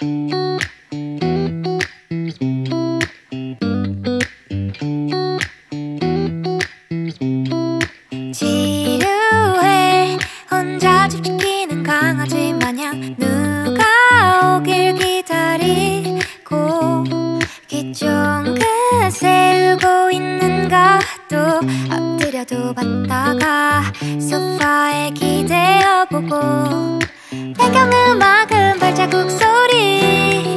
지루해 혼자 집 지키는 강아지 마냥 누가 오길 기다리고 귀쫑긋 세우고 있는가 또 엎드려도 봤다가 소파에 기대어보고 배경음악은 발자국 소리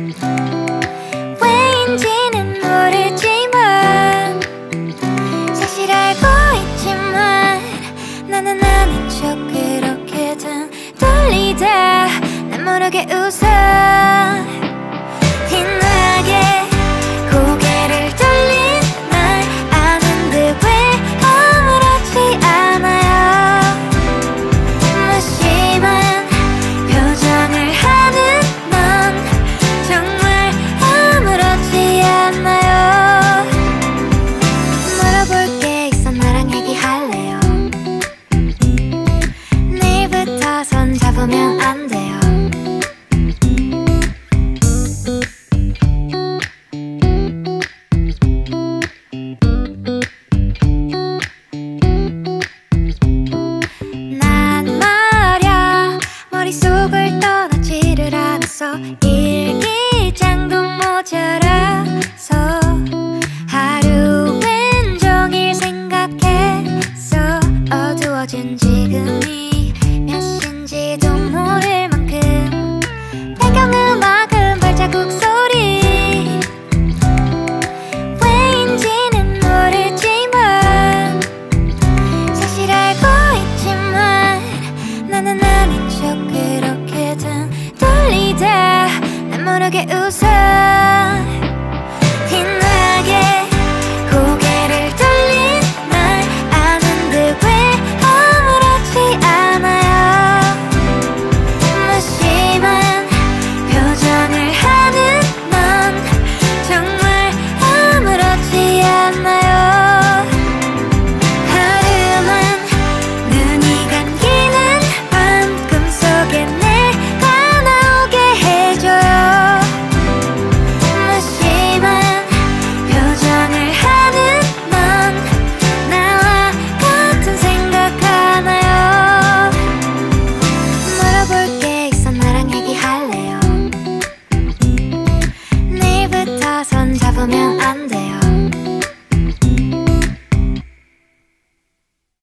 왜인지는 모르지만 사실 알고 있지만 나는 아닌 척 그렇게 등 돌리다 난 모르게 웃어 빛나게 고개를 돌린 날 아는데 왜 아무렇지 않아요 무심한 표정을 하는 넌 정말 아무렇지 않나요 물어볼 게 있어 나랑 얘기할래요 내일부터 손 잡으면 안 돼요 난 말야 머릿속을 떠나지를 않았어 일기장도 모자라서 하루 왼종일 생각했어 어두워진 지금이 몇 시인지도 모를 만큼 배경음악은 발자국 소리 왜인지는 모르지만 사실 알고 있지만 나는 아닌 척 그렇게 등 돌리다 난 모르게 웃어